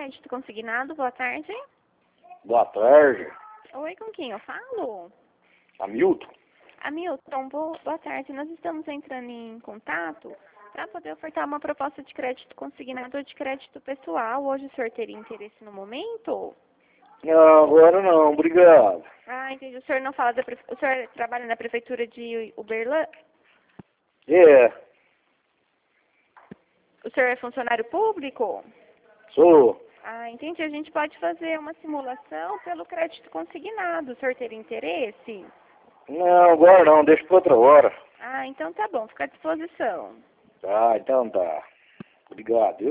crédito consignado, boa tarde. Boa tarde. Oi, com quem eu falo? Hamilton? Hamilton, boa tarde. Nós estamos entrando em contato para poder ofertar uma proposta de crédito consignado ou de crédito pessoal. Hoje o senhor teria interesse no momento? Não, agora não, obrigado. Ah, entendi. O senhor não fala o senhor trabalha na prefeitura de Uberlândia? É, O senhor é funcionário público? sou. Ah, entendi. A gente pode fazer uma simulação pelo crédito consignado. O senhor teria interesse? Não, agora não, deixa pra outra hora. Ah, então tá bom. Fica à disposição. Tá, então tá. Obrigado, viu?